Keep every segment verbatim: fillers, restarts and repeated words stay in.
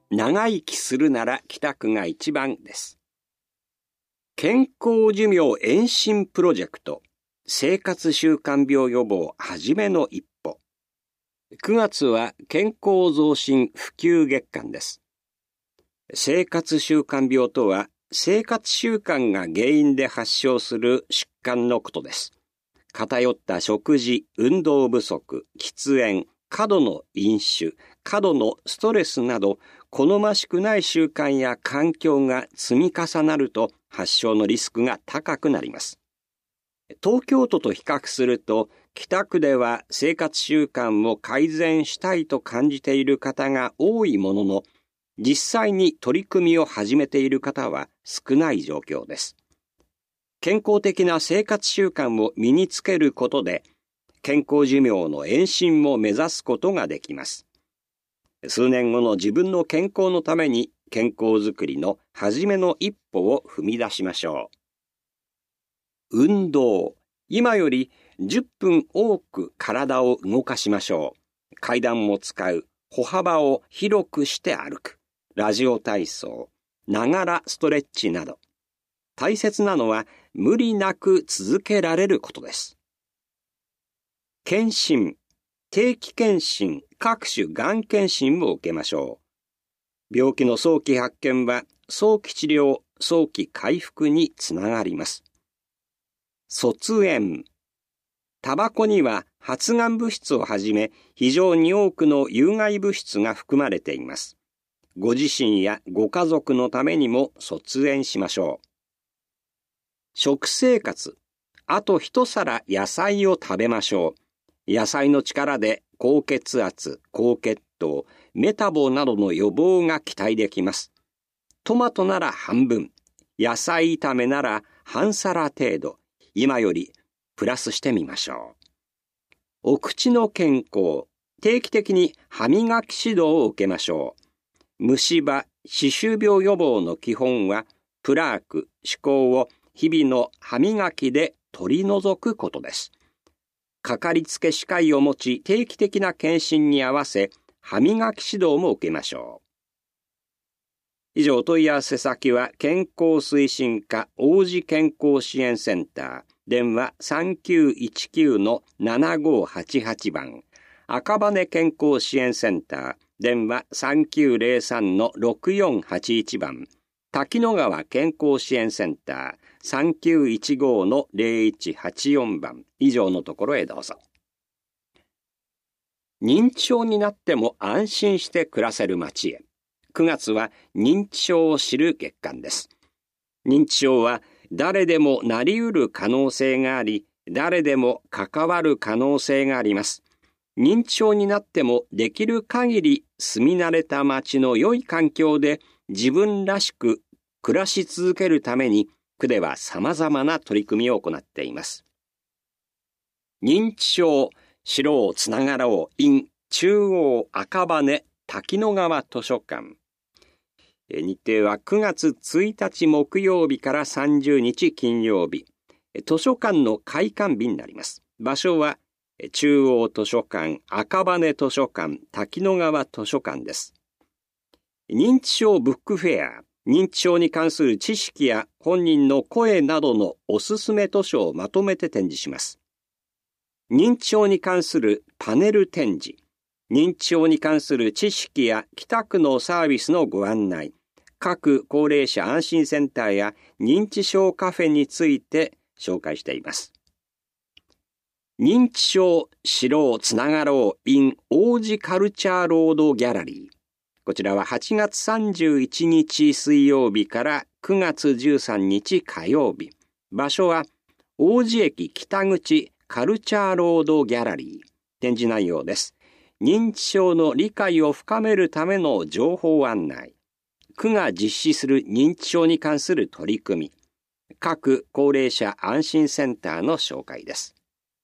長生きするなら北区が一番です。健康寿命延伸プロジェクト、生活習慣病予防はじめの一歩。くがつは健康増進普及月間です。生活習慣病とは、生活習慣が原因で発症する疾患のことです。偏った食事、運動不足、喫煙、過度の飲酒、過度のストレスなど、好ましくない習慣や環境が積み重なると発症のリスクが高くなります。東京都と比較すると、北区では生活習慣を改善したいと感じている方が多いものの、実際に取り組みを始めている方は少ない状況です。健康的な生活習慣を身につけることで、健康寿命の延伸も目指すことができます。数年後の自分の健康のために健康づくりの初めの一歩を踏み出しましょう。運動。今よりじゅっぷん多く体を動かしましょう。階段も使う。歩幅を広くして歩く。ラジオ体操。ながらストレッチなど。大切なのは無理なく続けられることです。検診。定期検診、各種がん検診を受けましょう。病気の早期発見は早期治療、早期回復につながります。卒煙。タバコには発がん物質をはじめ非常に多くの有害物質が含まれています。ご自身やご家族のためにも卒煙しましょう。食生活。あと一皿野菜を食べましょう。野菜の力で高血圧、高血糖、メタボなどの予防が期待できます。トマトなら半分、野菜炒めなら半皿程度、今よりプラスしてみましょう。お口の健康、定期的に歯磨き指導を受けましょう。虫歯、歯周病予防の基本は、プラーク、歯垢を日々の歯磨きで取り除くことです。かかりつけ歯科医を持ち、定期的な検診に合わせ、歯磨き指導も受けましょう。以上、お問い合わせ先は、健康推進課王子健康支援センター、電話 さんきゅういちきゅうのななごはちはち 番、赤羽健康支援センター、電話 さんきゅうゼロさんのろくよんはちいち 番、滝野川健康支援センター、さんきゅういちごのゼロいちはちよん 番、以上のところへどうぞ。認知症になっても安心して暮らせる街へ。くがつは認知症を知る月間です。認知症は誰でもなりうる可能性があり、誰でも関わる可能性があります。認知症になってもできる限り住み慣れた街の良い環境で自分らしく暮らし続けるために、区では様々な取り組みを行っています。認知症、知ろうつながろう in 中央赤羽滝野川図書館。日程はくがつついたち木曜日からさんじゅうにち金曜日。図書館の開館日になります。場所は中央図書館、赤羽図書館、滝野川図書館です。認知症ブックフェア。認知症に関する知識や本人の声などのおすすめ図書をまとめて展示します。認知症に関するパネル展示、認知症に関する知識や北区のサービスのご案内、各高齢者安心センターや認知症カフェについて紹介しています。認知症知ろうつながろう in 王子カルチャーロードギャラリー。こちらははちがつさんじゅういちにち水曜日からくがつじゅうさんにち火曜日。場所は王子駅北口カルチャーロードギャラリー。展示内容です。認知症の理解を深めるための情報案内。区が実施する認知症に関する取り組み。各高齢者安心センターの紹介です。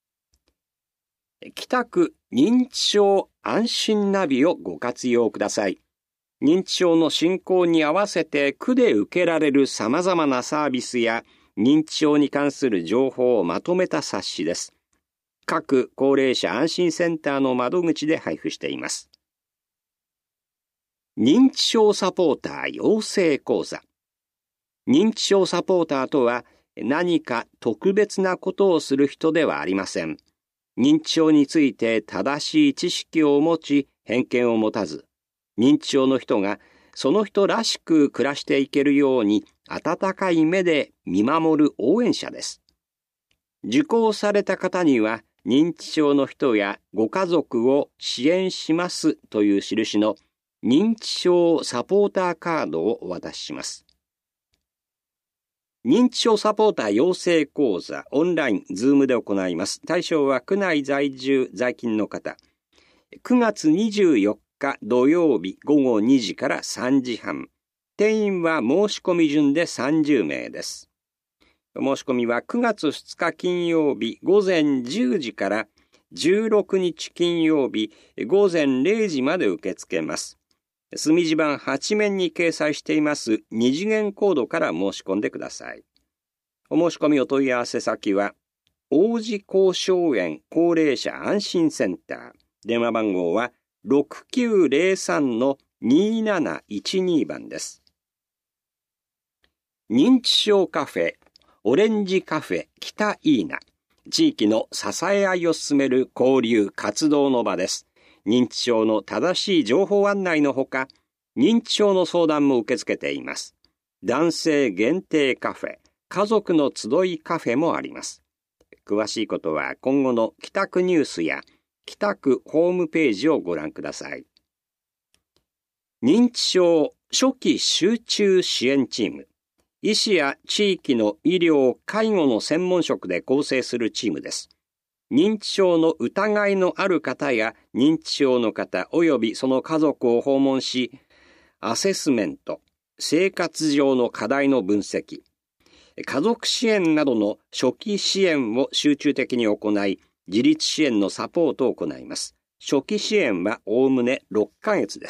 北区認知症安心ナビをご活用ください。認知症の進行に合わせて区で受けられる様々なサービスや認知症に関する情報をまとめた冊子です。各高齢者安心センターの窓口で配布しています。 認知症サポーター養成講座。認知症サポーターとは何か特別なことをする人ではありません。認知症について正しい知識を持ち、偏見を持たず、認知症の人がその人らしく暮らしていけるように温かい目で見守る応援者です。受講された方には認知症の人やご家族を支援しますという印の認知症サポーターカードをお渡しします。認知症サポーター養成講座オンライン、ズームで行います。対象は区内在住、在勤の方。くがつにじゅうよっか土曜日ごごにじからさんじはん。定員は申し込み順でさんじゅうめいです。申し込みはくがつふつか金曜日ごぜんじゅうじからじゅうろくにち金曜日ごぜんれいじまで受け付けます。墨字盤はちめんに掲載しています二次元コードから申し込んでください。お申し込みお問い合わせ先は、王子公荘園高齢者安心センター。電話番号は ろくきゅうぜろさんのになないちに 番です。認知症カフェ、オレンジカフェ北イーナ。地域の支え合いを進める交流活動の場です。認知症の正しい情報案内のほか、認知症の相談も受け付けています。男性限定カフェ、家族の集いカフェもあります。詳しいことは今後の北区ニュースや北区ホームページをご覧ください。認知症初期集中支援チーム。医師や地域の医療・介護の専門職で構成するチームです。認知症の疑いのある方や認知症の方及びその家族を訪問し、アセスメント、生活上の課題の分析、家族支援などの初期支援を集中的に行い、自立支援のサポートを行います。初期支援はおおむねろっかげつです。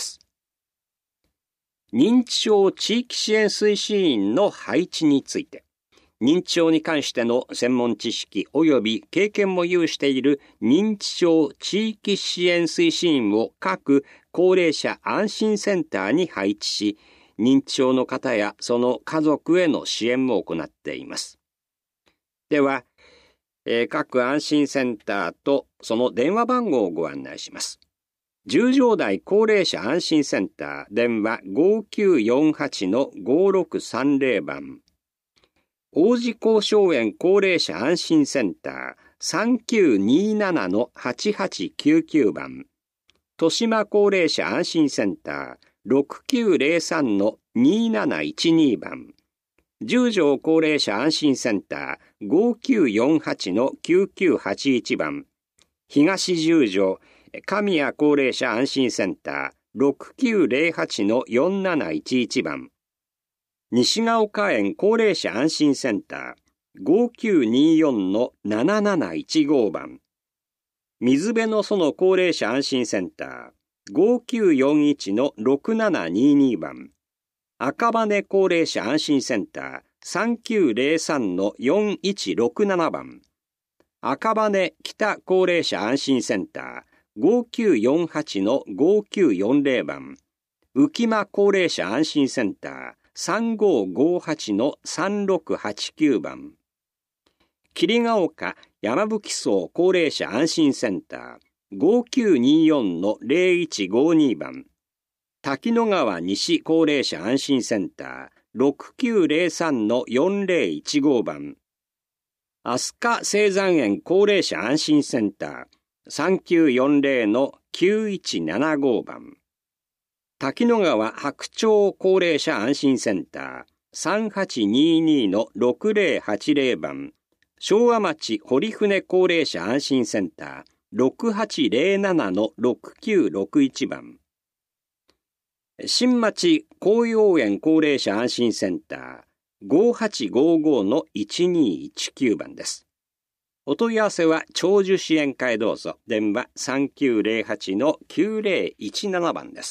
認知症地域支援推進員の配置について、認知症に関しての専門知識及び経験も有している認知症地域支援推進員を各高齢者安心センターに配置し、認知症の方やその家族への支援も行っています。では、えー、各安心センターとその電話番号をご案内します。十条台高齢者安心センター、電話 ごきゅうよんはちのごろくさんぜろ 番。王子公荘園高齢者安心センター、さんきゅうにななのはちはちきゅうきゅう 番。豊島高齢者安心センター、ろくきゅうぜろさんのになないちに 番。十条高齢者安心センター、ごきゅうよんはちのきゅうきゅうはちいち 番。東十条神谷高齢者安心センター、ろくきゅうぜろはちのよんなないちいち 番。西ヶ丘園高齢者安心センター、ごきゅうによんのなななないちご 番。水辺の園高齢者安心センター、ごきゅうよんいちのろくななにに 番。赤羽高齢者安心センター、さんきゅうぜろさんのよんいちろくなな 番。赤羽北高齢者安心センター、ごきゅうよんはちのごきゅうよんぜろ 番。浮間高齢者安心センター、さんごごはちのさんろくはちきゅう 番。桐ヶ丘山吹荘高齢者安心センター、ごきゅうによんのぜろいちごに 番。滝野川西高齢者安心センター、ろくきゅうぜろさんのよんぜろいちご 番。飛鳥青山園高齢者安心センター、さんきゅうよんぜろのきゅういちななご 番。滝野川白鳥高齢者安心センター、さんはちににのろくぜろはちぜろ 番。昭和町堀船高齢者安心センター、ろくはちぜろななのろくきゅうろくいち 番。新町紅葉園高齢者安心センター、ごはちごごのいちにいちきゅう 番です。お問い合わせは長寿支援課へどうぞ。電話さんきゅうぜろはちのきゅうぜろいちなな 番です。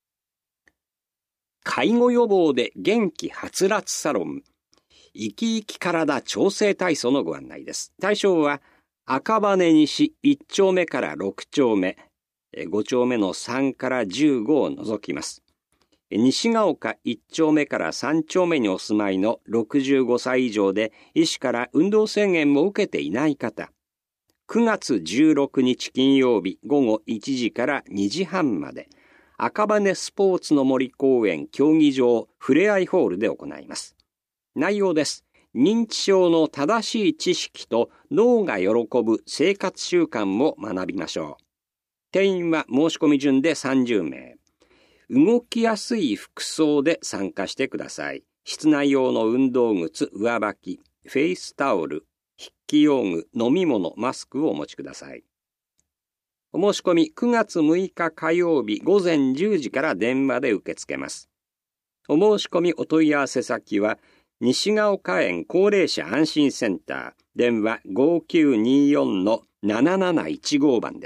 介護予防で元気はつらつサロン、生き生き体調整体操のご案内です。対象は赤羽西いっちょうめからろくちょうめ、ごちょうめのさんからじゅうごを除きます。 西が丘いち丁目からさん丁目にお住まいのろくじゅうごさい以上で医師から運動制限も受けていない方、くがつじゅうろくにち金曜日午後いちじからにじはんまで、赤羽スポーツの森公園競技場ふれあいホールで行います。内容です。認知症の正しい知識と脳が喜ぶ生活習慣も学びましょう。定員は申し込み順でさんじゅうめい。動きやすい服装で参加してください。室内用の運動靴、上履き、フェイスタオル、筆記用具、飲み物、マスクをお持ちください。お申し込みくがつむいか火曜日ごぜんじゅうじから電話で受け付けます。お申し込みお問い合わせ先は西が丘園高齢者安心センター、電話 ごきゅうによんのなななないちご 番です。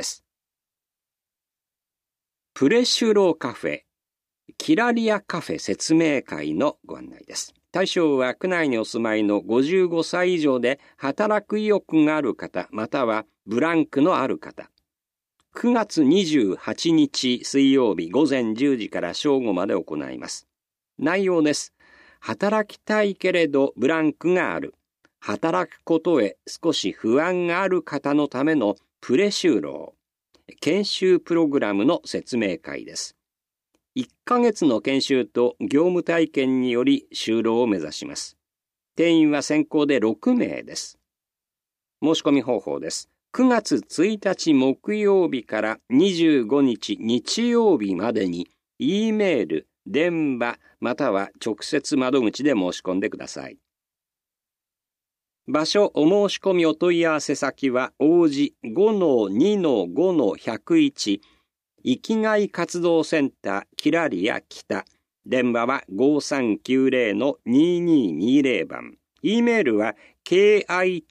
プレシュローカフェキラリアカフェ説明会のご案内です。対象は区内にお住まいのごじゅうごさい以上で働く意欲がある方、またはブランクのある方。くがつにじゅうはちにち水曜日ごぜんじゅうじから正午まで行います。内容です。働きたいけれどブランクがある。働くことへ少し不安がある方のためのプレ就労。研修プログラムの説明会です。いっかげつの研修と業務体験により就労を目指します。定員は先行でろくめいです。申し込み方法です。くがつついたち木曜日からにじゅうごにち日曜日までに E メール、電話または直接窓口で申し込んでください。場所お申し込みお問い合わせ先は王子 ごのにのごのひゃくいち生きがい活動センターキラリア北、電話はごさんきゅうぜろのにににぜろ番。E メールは キタク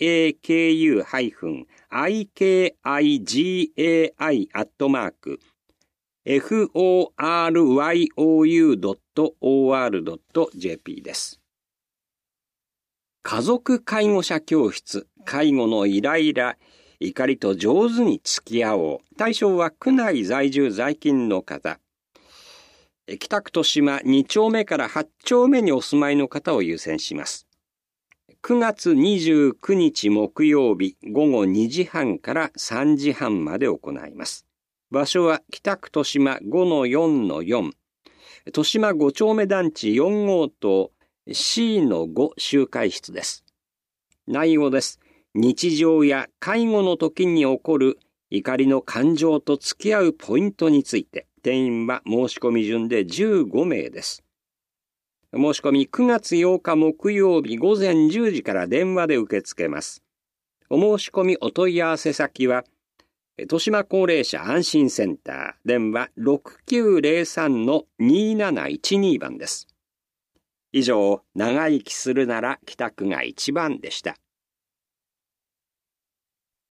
-ikaigi アットマーク フォーアールワイオーユードットオーアールドットジェーピー です。家族介護者教室、介護のイライラ、怒りと上手に付き合おう。対象は区内在住在勤の方。北区豊島に丁目からはち丁目にお住まいの方を優先します。くがつにじゅうくにち木曜日ごごにじはんからさんじはんまで行います。場所は北区豊島 ごのよんのよん、豊島ご丁目団地よん号棟 シーのご 集会室です。内容です。日常や介護の時に起こる怒りの感情と付き合うポイントについて、定員は申し込み順でじゅうごめいです。申し込みくがつようか木曜日ごぜんじゅうじから電話で受け付けます。お申し込みお問い合わせ先は豊島高齢者安心センター、電話 ろくきゅうぜろさんのになないちに 番です。以上、長生きするなら北区が一番でした。